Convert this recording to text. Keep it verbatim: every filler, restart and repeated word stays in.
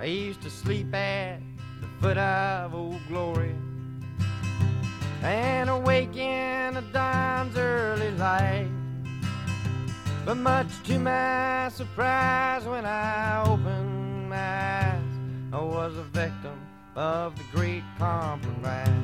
I used to sleep at the foot of Old Glory and awake in the dawn's early light. But much to my surprise, when I opened my eyes, I was a victim of the Great Compromise.